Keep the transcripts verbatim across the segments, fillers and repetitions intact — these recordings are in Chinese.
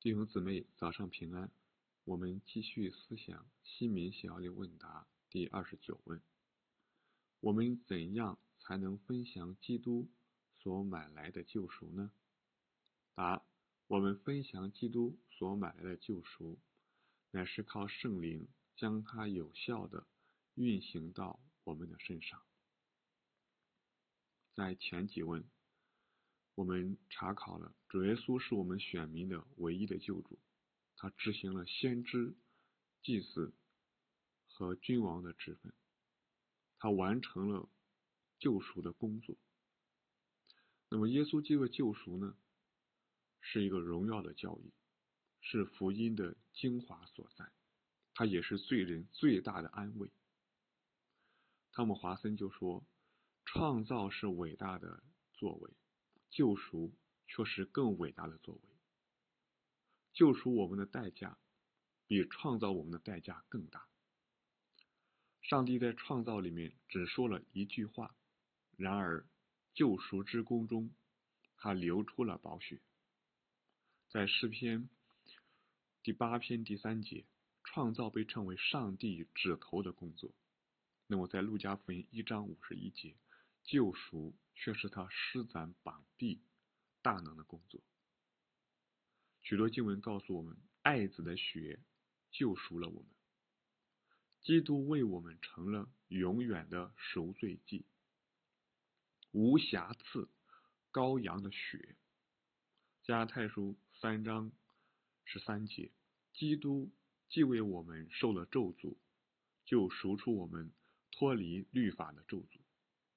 弟兄姊妹，早上平安。我们继续思想西敏小里问答第二十九问：我们怎样才能分享基督所买来的救赎呢？答：我们分享基督所买来的救赎，乃是靠圣灵将它有效地运行到我们的身上。在前几问，我们查考了主耶稣是我们选民的唯一的救主，他执行了先知、祭司和君王的职分，他完成了救赎的工作。那么耶稣基督的救赎呢，是一个荣耀的教义，是福音的精华所在，它也是罪人最大的安慰。汤姆·华森就说，创造是伟大的作为，救赎却是更伟大的作为。救赎我们的代价比创造我们的代价更大。上帝在创造里面只说了一句话，然而救赎之功中他流出了宝血。在诗篇第八篇第三节，创造被称为上帝指头的工作。那么在路加福音一章五十一节，救赎却是他施展膀臂大能的工作。许多经文告诉我们，爱子的血救赎了我们，基督为我们成了永远的赎罪祭，无瑕疵羔羊的血。加拉太书三章十三节，基督既为我们受了咒诅，就赎出我们脱离律法的咒诅。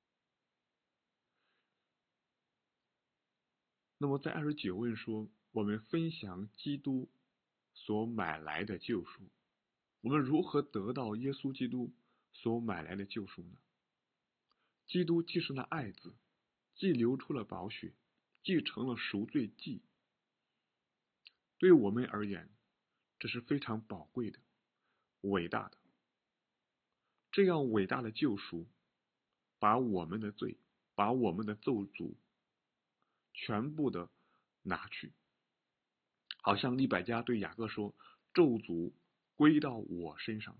那么在二十九问说，我们分享基督所买来的救赎，我们如何得到耶稣基督所买来的救赎呢？基督既是那爱子，既流出了宝血，既成了赎罪祭，对我们而言，这是非常宝贵的、伟大的。这样伟大的救赎，把我们的罪、把我们的咒诅全部的拿去，好像利百加对雅各说，咒诅归到我身上了。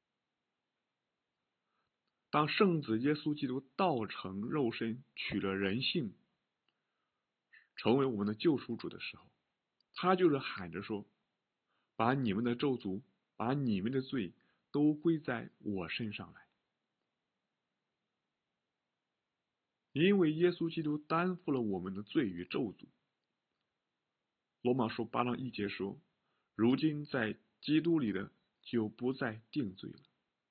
当圣子耶稣基督道成肉身，取了人性，成为我们的救赎主的时候，他就是喊着说，把你们的咒诅，把你们的罪都归在我身上来。因为耶稣基督担负了我们的罪与咒诅。罗马书八章一节说，如今在基督里的就不再定罪了。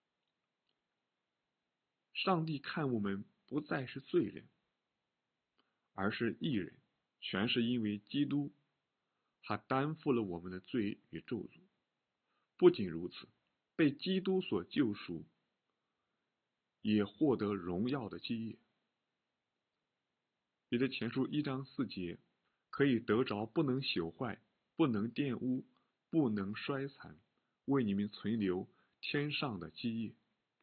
上帝看我们不再是罪人，而是义人，全是因为基督他担负了我们的罪与咒诅。不仅如此，被基督所救赎，也获得荣耀的基业。彼得前书一章四节，可以得着不能朽坏、不能玷污、不能衰残，为你们存留天上的基业。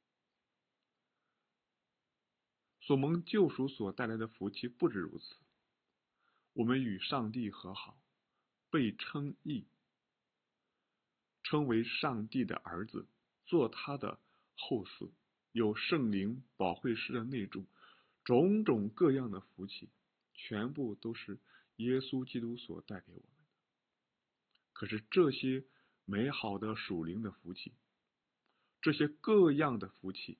所蒙救赎所带来的福气不止如此，我们与上帝和好，被称义，称为上帝的儿子，做他的后嗣，有圣灵保惠师的内助，种种各样的福气，全部都是耶稣基督所带给我们的。可是这些美好的属灵的福气，这些各样的福气，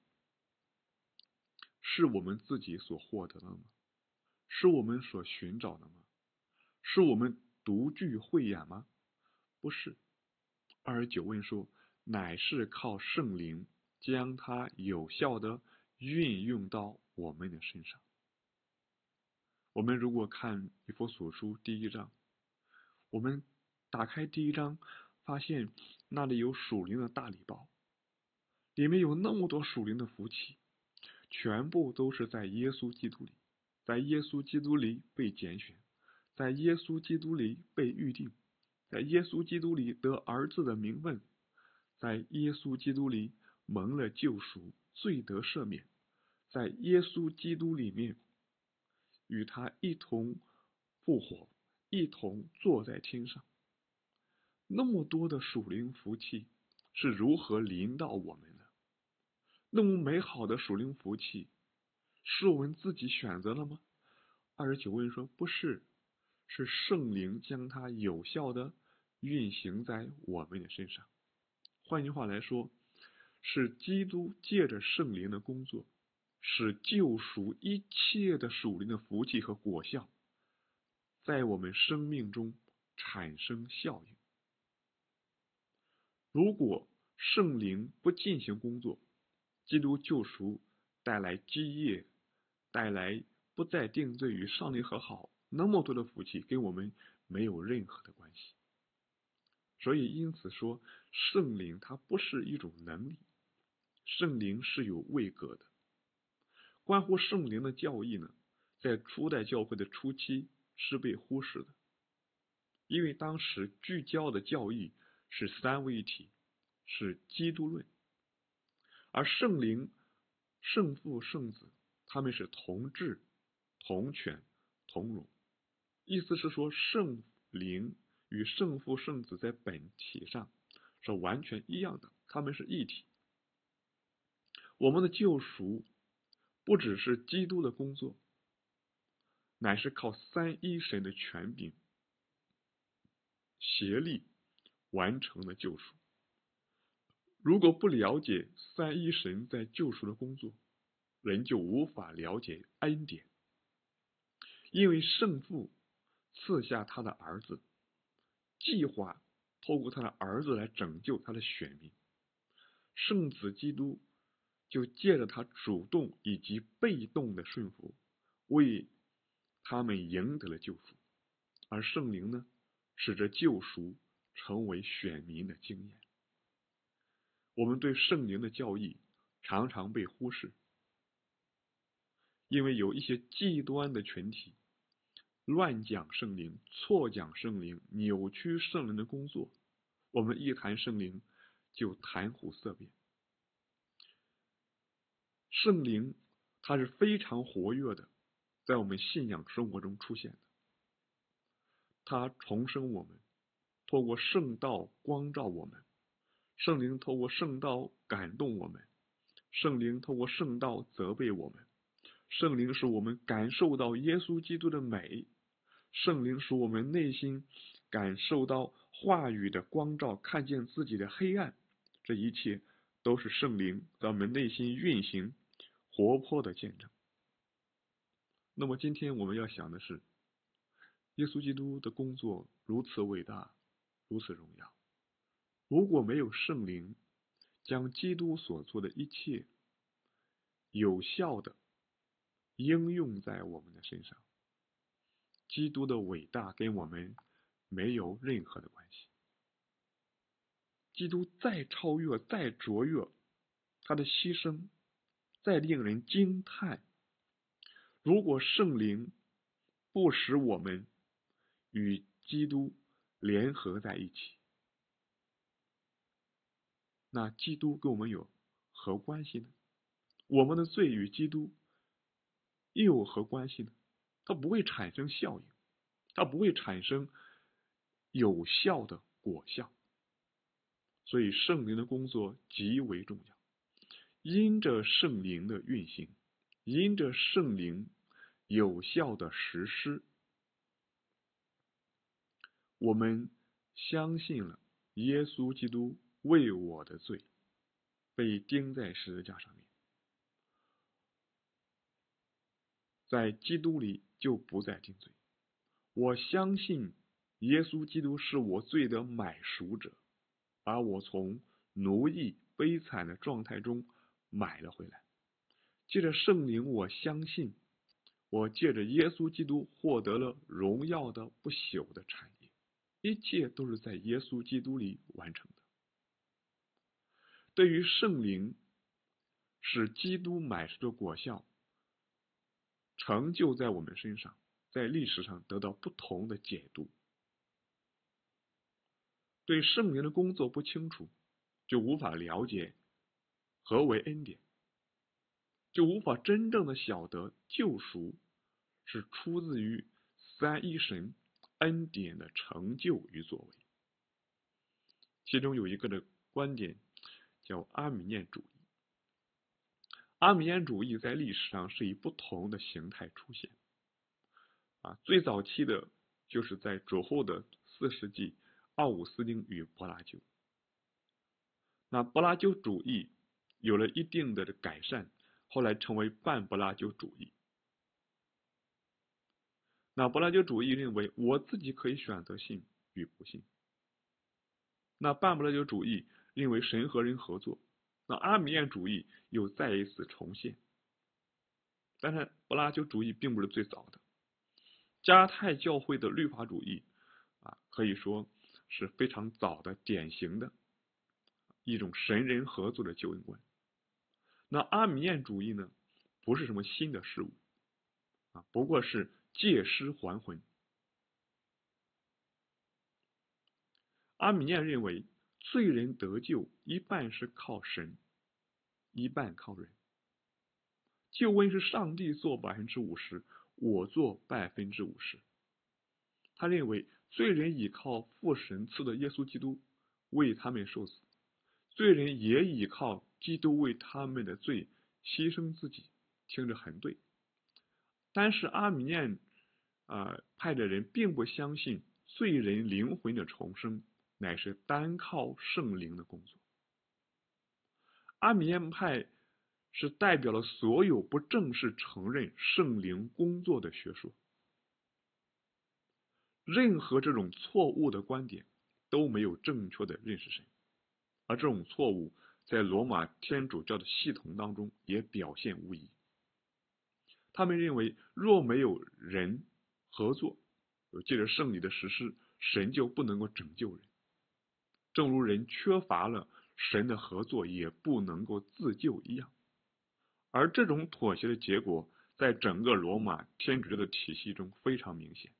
是我们自己所获得的吗？是我们所寻找的吗？是我们独具慧眼吗？不是。二十九问说，乃是靠圣灵将它有效的运用到我们的身上。我们如果看以弗所书第一章，我们打开第一章，发现那里有属灵的大礼包，里面有那么多属灵的福气，全部都是在耶稣基督里，在耶稣基督里被拣选，在耶稣基督里被预定，在耶稣基督里得儿子的名分，在耶稣基督里蒙了救赎，罪得赦免，在耶稣基督里面与他一同复活，一同坐在天上。 那么多的属灵福气是如何临到我们的？那么美好的属灵福气是我们自己选择了吗？二十九问说不是，是圣灵将它有效的运行在我们的身上。换句话来说，是基督借着圣灵的工作，使救赎一切的属灵的福气和果效在我们生命中产生效应。如果圣灵不进行工作，基督救赎带来基业，带来不再定罪与上帝和好，那么多的福气跟我们没有任何的关系。所以因此说，圣灵它不是一种能力，圣灵是有位格的。关乎圣灵的教义呢，在初代教会的初期是被忽视的，因为当时聚焦的教义是三位一体，是基督论，而圣灵、圣父、圣子他们是同质、同权、同荣，意思是说圣灵与圣父、圣子在本体上是完全一样的，他们是一体。我们的救赎不只是基督的工作，乃是靠三一神的权柄协力完成的救赎。如果不了解三一神在救赎的工作，人就无法了解恩典。因为圣父赐下他的儿子，计划透过他的儿子来拯救他的选民，圣子基督就借着他主动以及被动的顺服，为他们赢得了救赎。而圣灵呢，使这救赎成为选民的经验。我们对圣灵的教义常常被忽视，因为有一些极端的群体乱讲圣灵，错讲圣灵，扭曲圣灵的工作，我们一谈圣灵就谈虎色变。圣灵它是非常活跃的，在我们信仰生活中出现的，它重生我们，透过圣道光照我们，圣灵透过圣道感动我们，圣灵透过圣道责备我们，圣灵使我们感受到耶稣基督的美，圣灵使我们内心感受到话语的光照，看见自己的黑暗，这一切都是圣灵在我们内心运行活泼的见证。那么今天我们要想的是，耶稣基督的工作如此伟大，如此荣耀，如果没有圣灵将基督所做的一切有效的应用在我们的身上，基督的伟大跟我们没有任何的关系。基督再超越、再卓越，他的牺牲再令人惊叹，如果圣灵不使我们与基督联合在一起，那基督跟我们有何关系呢？我们的罪与基督又有何关系呢？它不会产生效应，它不会产生有效的果效。所以圣灵的工作极为重要，因着圣灵的运行，因着圣灵有效的实施，我们相信了耶稣基督为我的罪被钉在十字架上面，在基督里就不再定罪。我相信耶稣基督是我罪的买赎者，把我从奴役悲惨的状态中买了回来。借着圣灵，我相信我借着耶稣基督获得了荣耀的不朽的产业，一切都是在耶稣基督里完成的。对于圣灵使基督买赎的果效成就在我们身上，在历史上得到不同的解读。对圣灵的工作不清楚，就无法了解何为恩典，就无法真正的晓得救赎是出自于三一神恩典的成就与作为。 其中有一个的观点叫阿米念主义。阿米念主义在历史上是以不同的形态出现。啊，最早期的就是在主后的四世纪，奥古斯丁与柏拉修。那柏拉修主义有了一定的改善，后来成为半柏拉修主义。那柏拉修主义认为我自己可以选择信与不信。那半柏拉修主义认为神和人合作。那阿米念主义又再一次重现。但是柏拉修主义并不是最早的。加泰教会的律法主义啊，可以说是非常早的典型的一种神人合作的救恩观。那阿米念主义呢，不是什么新的事物啊，不过是借尸还魂。阿米念认为罪人得救一半是靠神，一半靠人。救恩是上帝做百分之五十，我做百分之五十。他认为罪人倚靠父神赐的耶稣基督为他们受死，罪人也倚靠基督为他们的罪牺牲自己，听着很对。但是阿米念呃派的人并不相信罪人灵魂的重生乃是单靠圣灵的工作。阿米念派是代表了所有不正式承认圣灵工作的学说。任何这种错误的观点都没有正确的认识神，而这种错误在罗马天主教的系统当中也表现无疑。他们认为若没有人合作，借着圣礼的实施，神就不能够拯救人，正如人缺乏了神的合作也不能够自救一样。而这种妥协的结果在整个罗马天主教的体系中非常明显。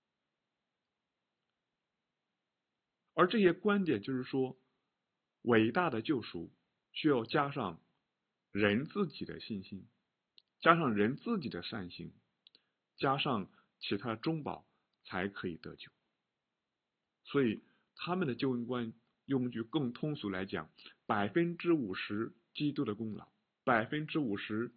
而这些观点就是说，伟大的救赎需要加上人自己的信心，加上人自己的善行，加上其他的中保，才可以得救。所以他们的救恩观用句更通俗来讲，百分之五十基督的功劳，百分之五十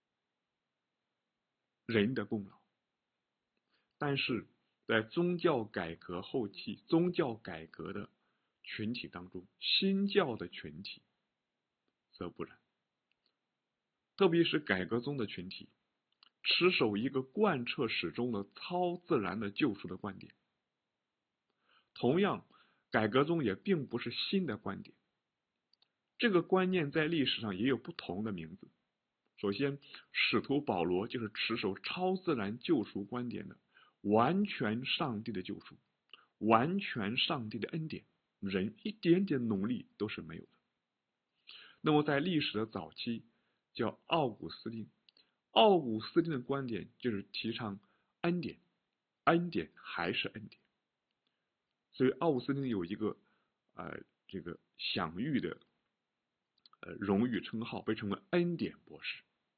人的功劳。但是在宗教改革后期，宗教改革的群体当中，新教的群体则不然。特别是改革宗的群体，持守一个贯彻始终的超自然的救赎的观点。同样，改革宗也并不是新的观点，这个观念在历史上也有不同的名字。首先，使徒保罗就是持守超自然救赎观点的，完全上帝的救赎，完全上帝的恩典，人一点点努力都是没有的。那么在历史的早期叫奥古斯丁，奥古斯丁的观点就是提倡恩典，恩典还是恩典。所以奥古斯丁有一个呃这个享誉的呃荣誉称号，被称为恩典博士。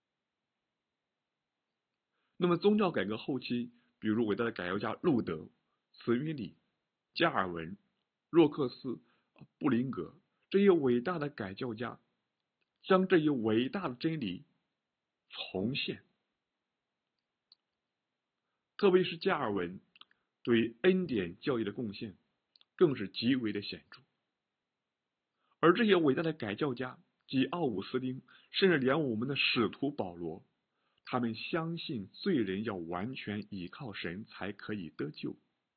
那么宗教改革后期，比如伟大的改革家路德、慈云里、加尔文、若克斯、布林格这些伟大的改教家，将这一伟大的真理重现。特别是加尔文对恩典教义的贡献更是极为的显著。而这些伟大的改教家及奥古斯丁，甚至连我们的使徒保罗，他们相信罪人要完全依靠神才可以得救。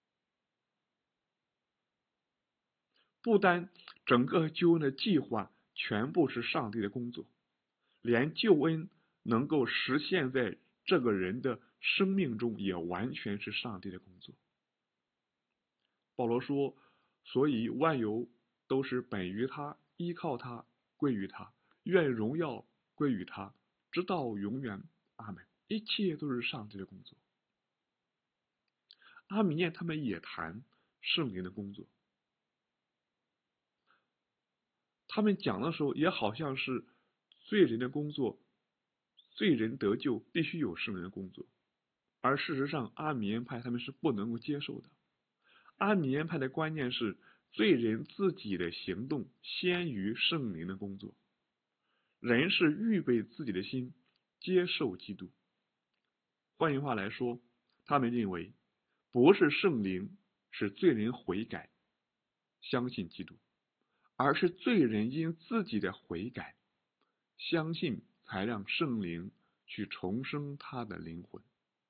不单整个救恩的计划全部是上帝的工作，连救恩能够实现在这个人的生命中也完全是上帝的工作。保罗说，所以万有都是本于他，依靠他，归于他，愿荣耀归于他，直到永远。阿们。一切都是上帝的工作。阿米念他们也谈圣灵的工作，他们讲的时候也好像是罪人的工作，罪人得救必须有圣灵的工作，而事实上阿米念派他们是不能够接受的。阿米念派的观念是罪人自己的行动先于圣灵的工作，人是预备自己的心接受基督。换句话来说，他们认为不是圣灵使罪人悔改相信基督，而是罪人因自己的悔改相信，才让圣灵去重生他的灵魂。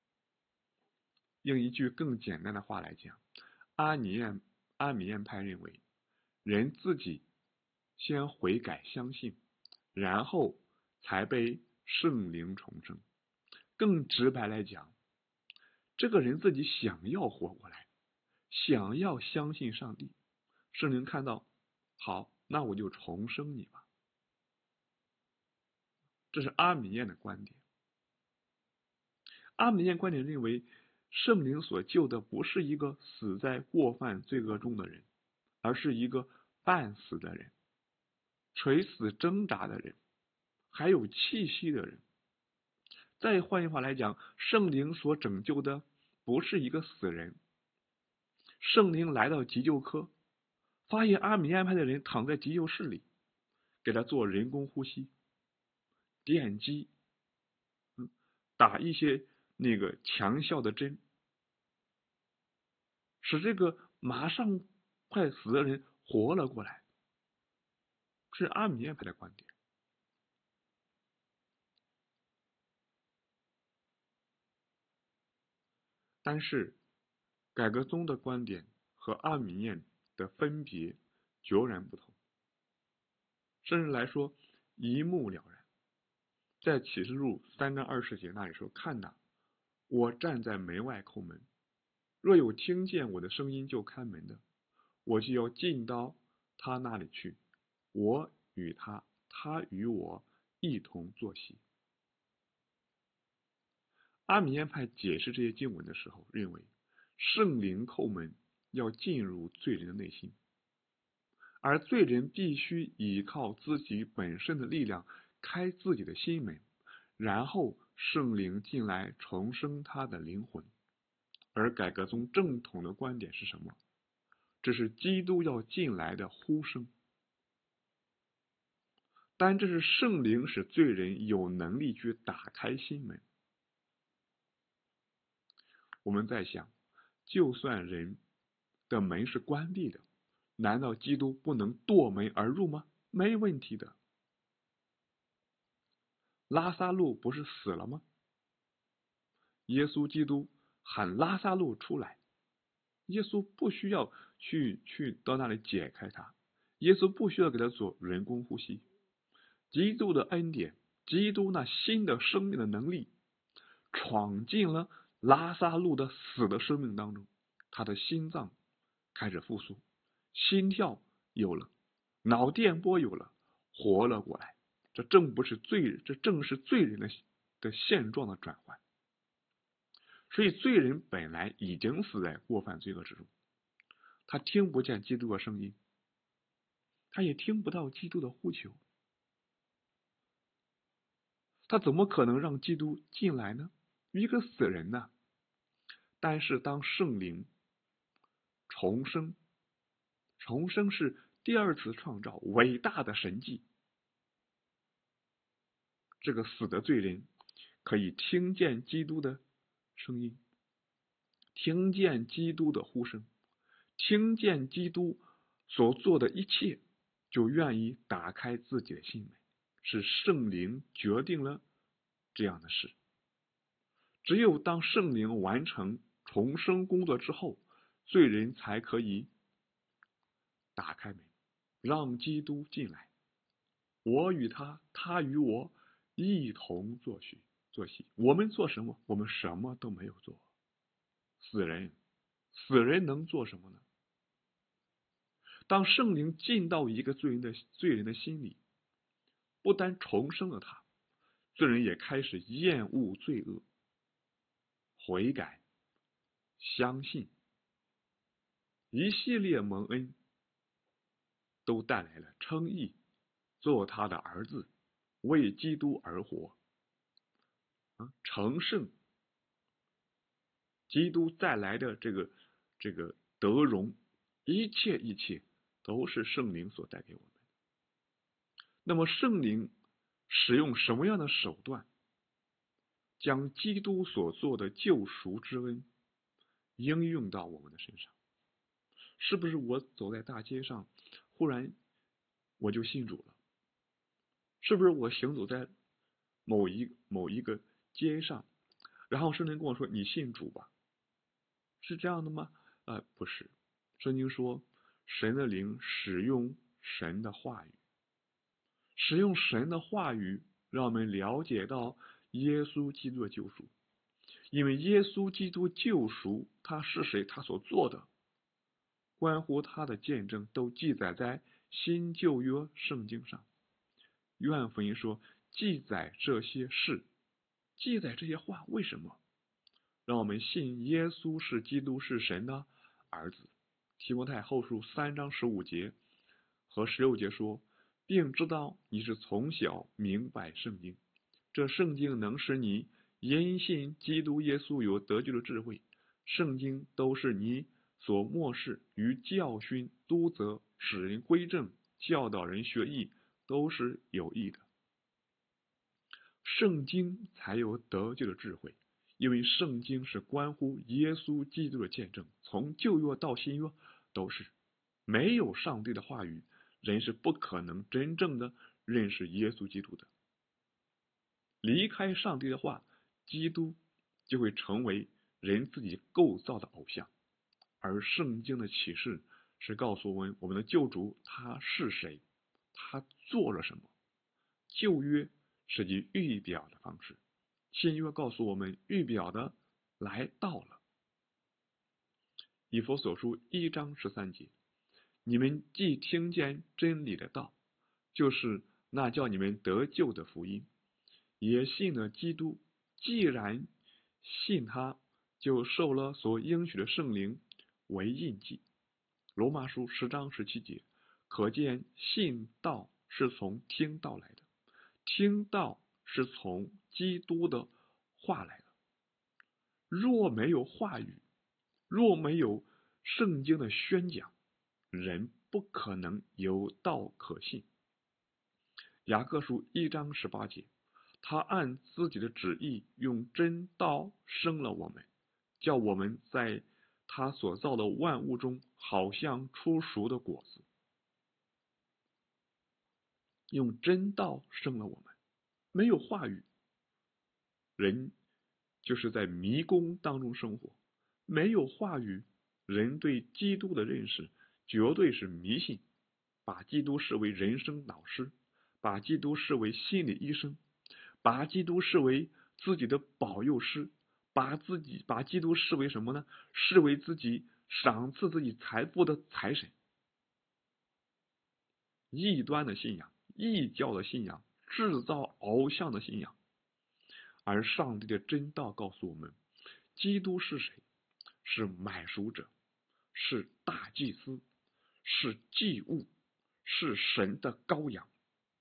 用一句更简单的话来讲，阿米彦阿米彦派认为，人自己先悔改相信，然后才被圣灵重生。更直白来讲，这个人自己想要活过来，想要相信上帝，圣灵看到，好，那我就重生你吧。这是阿米彦的观点。阿米彦观点认为，圣灵所救的不是一个死在过犯罪恶中的人，而是一个半死的人，垂死挣扎的人，还有气息的人。再换句话来讲，圣灵所拯救的不是一个死人。圣灵来到急救科，发现阿米安派的人躺在急救室里，给他做人工呼吸、电击，嗯，打一些那个强效的针，使这个马上快死的人活了过来。是阿米安派的观点。但是改革宗的观点和阿米彦的分别迥然不同，甚至来说一目了然。在启示录三章二十节那里说，看哪，我站在门外叩门，若有听见我的声音就开门的，我就要进到他那里去，我与他，他与我一同坐席。阿米彦派解释这些经文的时候，认为圣灵叩门要进入罪人的内心，而罪人必须依靠自己本身的力量开自己的心门，然后圣灵进来重生他的灵魂。而改革宗正统的观点是什么？这是基督要进来的呼声。但这是圣灵使罪人有能力去打开心门。我们在想，就算人的门是关闭的，难道基督不能夺门而入吗？没问题的。拉撒路不是死了吗？耶稣基督喊拉撒路出来，耶稣不需要去去到那里解开他，耶稣不需要给他做人工呼吸。基督的恩典，基督那新的生命的能力闯进了拉撒路的死的生命当中，他的心脏开始复苏，心跳有了，脑电波有了，活了过来。这正不是罪，这正是罪人的的现状的转换。所以罪人本来已经死在过犯罪恶之中，他听不见基督的声音，他也听不到基督的呼求，他怎么可能让基督进来呢？一个死人呢？但是当圣灵重生，重生是第二次创造，伟大的神迹。这个死的罪人可以听见基督的声音，听见基督的呼声，听见基督所做的一切，就愿意打开自己的心门。是圣灵决定了这样的事。只有当圣灵完成重生工作之后，罪人才可以打开门，让基督进来。我与他，他与我一同坐席。坐席。我们做什么？我们什么都没有做。死人，死人能做什么呢？当圣灵进到一个罪人的罪人的心里，不单重生了他，罪人也开始厌恶罪恶，悔改，相信，一系列蒙恩都带来了称义，做他的儿子，为基督而活，啊，成圣，基督再来的这个这个得荣，一切一切都是圣灵所带给我们。那么圣灵使用什么样的手段，将基督所做的救赎之恩应用到我们的身上？是不是我走在大街上，忽然我就信主了？是不是我行走在某一某一个街上，然后圣灵跟我说你信主吧？是这样的吗？呃，不是。圣经说，神的灵使用神的话语，使用神的话语，让我们了解到耶稣基督的救赎。因为耶稣基督救赎他是谁，他所做的，关乎他的见证都记载在新旧约圣经上。约翰福音说，记载这些事，记载这些话，为什么？让我们信耶稣是基督，是神的儿子。提摩太后书三章十五节和十六节说，并知道你是从小明白圣经，这圣经能使你因信基督耶稣有得救的智慧。圣经都是你所默示，于教训、督责、使人归正、教导人学义，都是有益的。圣经才有得救的智慧，因为圣经是关乎耶稣基督的见证，从旧约到新约都是。没有上帝的话语，人是不可能真正的认识耶稣基督的。离开上帝的话，基督就会成为人自己构造的偶像。而圣经的启示是告诉我们，我们的救主他是谁，他做了什么。旧约是以预表的方式，新约告诉我们预表的来到了。以弗所书一章十三节，你们既听见真理的道，就是那叫你们得救的福音，也信了基督，既然信他，就受了所应许的圣灵为印记。罗马书十章十七节，可见信道是从听道来的，听道是从基督的话来的。若没有话语，若没有圣经的宣讲，人不可能有道可信。雅各书一章十八节，他按自己的旨意用真道生了我们，叫我们在他所造的万物中好像出熟的果子。用真道生了我们，没有话语，人就是在迷宫当中生活。没有话语，人对基督的认识绝对是迷信，把基督视为人生导师，把基督视为心理医生，把基督视为自己的保佑师，把自己把基督视为什么呢？视为自己赏赐自己财富的财神。异端的信仰，异教的信仰，制造偶像的信仰。而上帝的真道告诉我们，基督是谁？是买赎者，是大祭司，是祭物，是神的羔羊。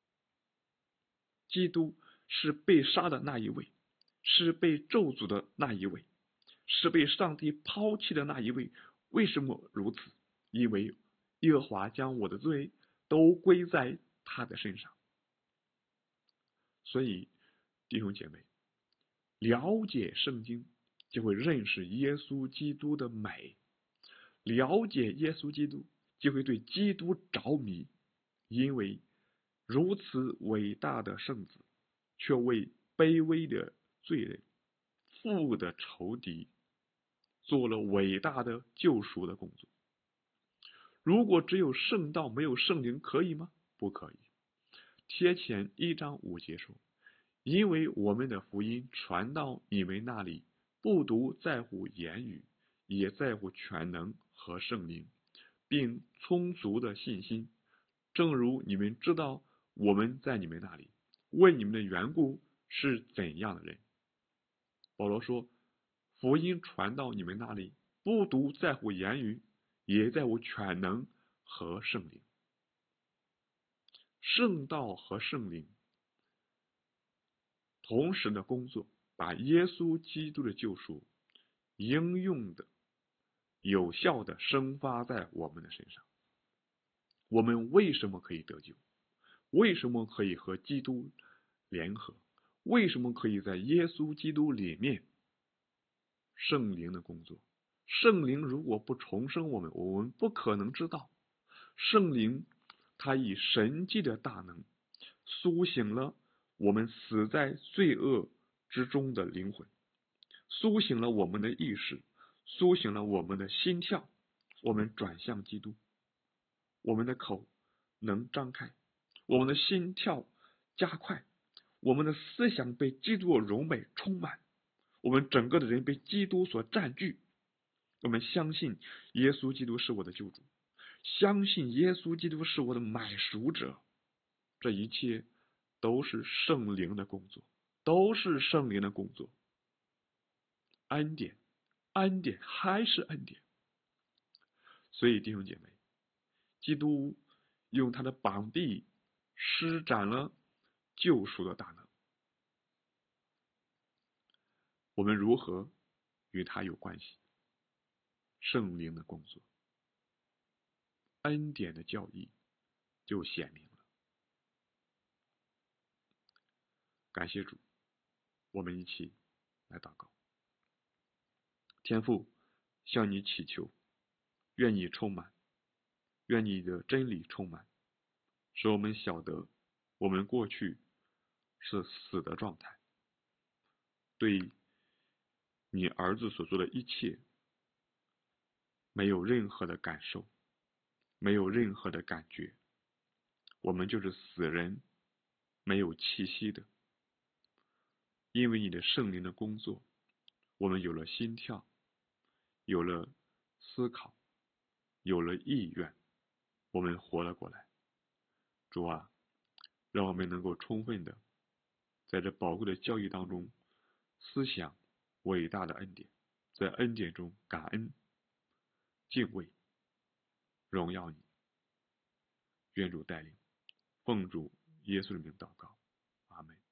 基督是被杀的那一位，是被咒诅的那一位，是被上帝抛弃的那一位。为什么如此？因为耶和华将我的罪都归在他的身上。所以弟兄姐妹，了解圣经就会认识耶稣基督的美，了解耶稣基督就会对基督着迷，因为如此伟大的圣子却为卑微的罪人、父的仇敌做了伟大的救赎的工作。如果只有圣道没有圣灵可以吗？不可以。帖前一章五节说，因为我们的福音传到你们那里，不独在乎言语，也在乎全能和圣灵，并充足的信心。正如你们知道我们在你们那里为你们的缘故是怎样的人。保罗说，福音传到你们那里，不独在乎言语，也在乎全能和圣灵。圣道和圣灵同时的工作，把耶稣基督的救赎应用的有效的生发在我们的身上。 我们为什么可以得救？为什么可以和基督联合？为什么可以在耶稣基督里面？圣灵的工作，圣灵如果不重生我们，我们不可能知道。圣灵他以神迹的大能苏醒了我们死在罪恶之中的灵魂，苏醒了我们的意识，苏醒了我们的心跳，我们转向基督，我们的口能张开，我们的心跳加快，我们的思想被基督的荣美充满，我们整个的人被基督所占据。我们相信耶稣基督是我的救主，相信耶稣基督是我的买赎者，这一切都是圣灵的工作，都是圣灵的工作。恩典，恩典还是恩典。所以弟兄姐妹，基督用他的膀臂施展了救赎的大能，我们如何与他有关系？圣灵的工作，恩典的教义就显明了。感谢主，我们一起来祷告。天父，向你祈求，愿你充满，愿你的真理充满，使我们晓得我们过去是死的状态，对你儿子所做的一切没有任何的感受，没有任何的感觉，我们就是死人，没有气息的。因为你的圣灵的工作，我们有了心跳，有了思考，有了意愿，我们活了过来。主啊，让我们能够充分的在这宝贵的教育当中思想伟大的恩典，在恩典中感恩敬畏荣耀你。愿主带领，奉主耶稣的名祷告，阿们。